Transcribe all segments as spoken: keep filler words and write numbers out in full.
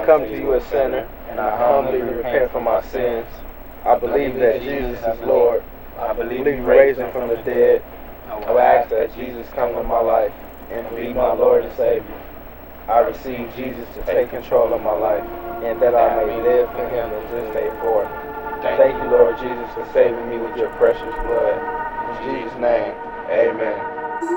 come to you a sinner, and I humbly repent for my sins. I believe that Jesus is Lord. I believe you raised him from the dead. I will ask that Jesus come to my life and be my Lord and Savior. I receive Jesus to take control of my life, and that I may live for him from this day forth. Thank you, Lord Jesus, for saving me with your precious blood. In Jesus' name, amen.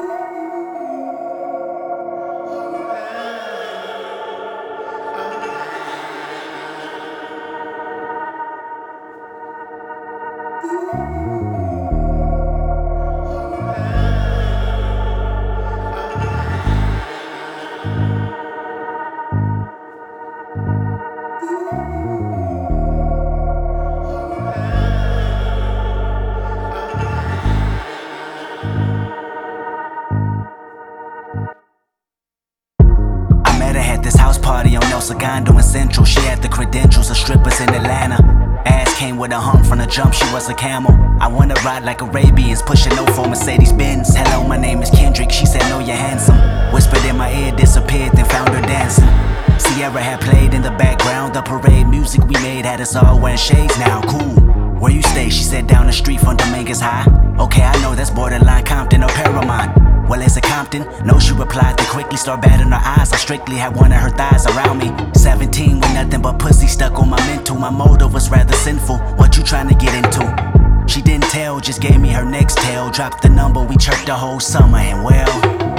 This house party on El Segundo in Central. She had the credentials of strippers in Atlanta. Ass came with a hump from the jump, she was a camel. I wanna ride like Arabians, pushing no for Mercedes Benz. Hello, my name is Kendrick, she said no, you're handsome. Whispered in my ear, disappeared, then found her dancing. Sierra had played in the background, the parade music we made had us all wearing shades now, cool. Where you stay? She said down the street from Dominguez High. Okay, I know that's borderline Compton or Paramount. Well, is it Compton? No, she replied, then quickly start batting her eyes. I strictly had one of her thighs around me. seventeen with nothing but pussy stuck on my mental. My motive was rather sinful. What you trying to get into? She didn't tell, just gave me her next tale. Dropped the number, we chirped the whole summer, and well,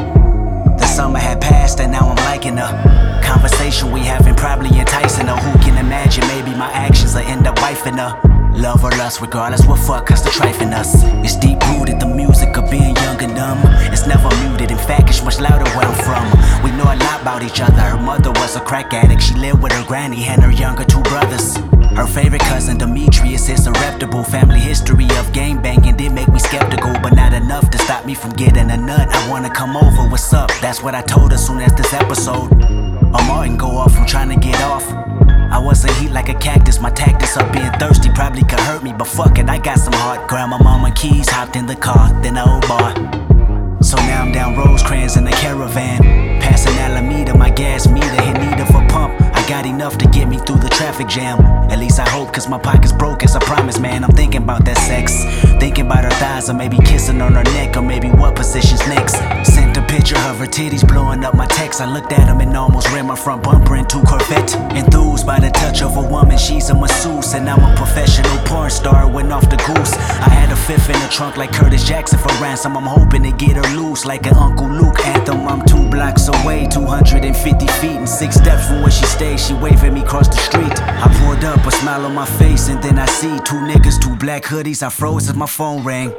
the summer had passed and now I'm liking her. Conversation we having probably enticing her. Who can imagine maybe my actions will end up wifing her. Love or lust, regardless what fuck us to trifling us. It's deep rooted, the music of being young and dumb. It's never muted, in fact it's much louder where I'm from. We know a lot about each other. Her mother was a crack addict. She lived with her granny and her younger two brothers. Her favorite cousin Demetrius is a reputable. Family history of gang banging did make me skeptical, but not enough to stop me from getting a nut. I wanna come over, what's up? That's what I told her soon as this episode of Martin go off, I'm trying to get off. I wasn't heat like a cactus, my tactics of being thirsty probably could hurt me, but fuck it, I got some heart. Grandma, mama, keys, hopped in the car, then the old bar. So now I'm down Rosecrans in the caravan, passing Alameda, my gas meter hit need of a pump. I got enough to get me through the traffic jam. At least I hope, cause my pocket's broke as I promise, man. I'm thinking about that sex, thinking about her thighs, or maybe kissing on her neck, or maybe what position's next. Sent a picture of her titties blowing up my text. I looked at them and almost ran my front bumper into Corvette. Enthused by the touch of a woman, she's a masseuse, and I'm a professional porn star, went off the goose. I had a fifth in the trunk like Curtis Jackson for ransom. I'm hoping to get her loose like an Uncle Luke anthem. I'm two blocks away, two hundred fifty feet, and six steps from where she stays. She waved at me across the street. I pulled up, a smile on my face, and then I see two niggas, two black hoodies. I froze as my phone rang.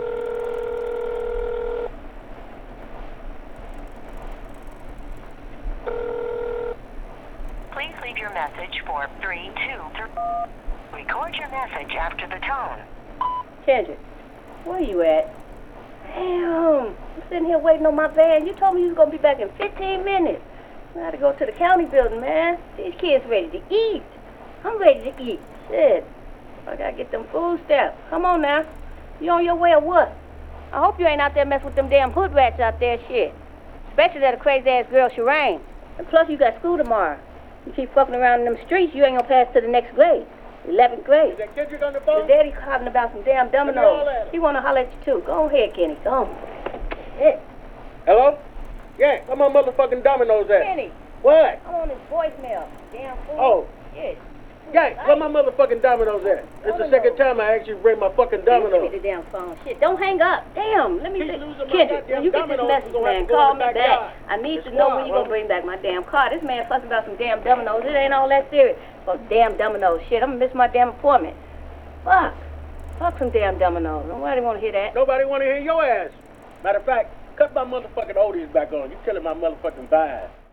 Please leave your message for three two three. Record your message after the tone. Kendrick, where you at? Damn, I'm sitting here waiting on my van. You told me you was gonna be back in fifteen minutes. I gotta go to the county building, man. These kids ready to eat. I'm ready to eat. Shit. I gotta get them food stamps. Come on now. You on your way or what? I hope you ain't out there messing with them damn hood rats out there, shit. Especially that crazy ass girl, Shireen. And plus you got school tomorrow. You keep fucking around in them streets, you ain't gonna pass to the next grade. eleventh grade. Is that Kendrick on the phone? The daddy calling about some damn dominoes. He wanna holler at you too. Go ahead, Kenny. Go on. Shit. Hello? Yeah, where my motherfucking dominoes at? Kenny. What? I'm on his voicemail. Damn fool. Oh. Shit. Yeah, where my motherfucking dominoes at? It's the second time I asked you to bring my fucking Give me dominoes. the damn phone. Shit, don't hang up. Damn, let me Keep see. losing my Kendrick, goddamn when you get this dominoes, message, you're gonna have man, to go call in me the back. backyard. I need It's to know wild, when you bro. gonna bring back my damn car. This man fussing about some damn dominoes. It ain't all that serious. Oh, damn dominoes. Shit, I'm gonna miss my damn appointment. Fuck. Fuck some damn dominoes. Nobody wanna hear that. Nobody want to hear your ass. Matter of fact, cut my motherfucking oldies back on. You killing my motherfucking vibe.